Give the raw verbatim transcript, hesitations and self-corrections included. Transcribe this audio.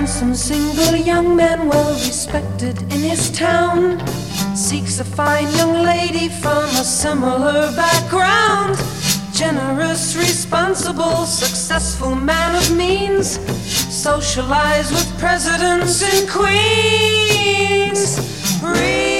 handsome single young man, well respected in his town, seeks a fine young lady from a similar background. Generous, responsible, successful man of means, socialize with presidents and queens. Breathe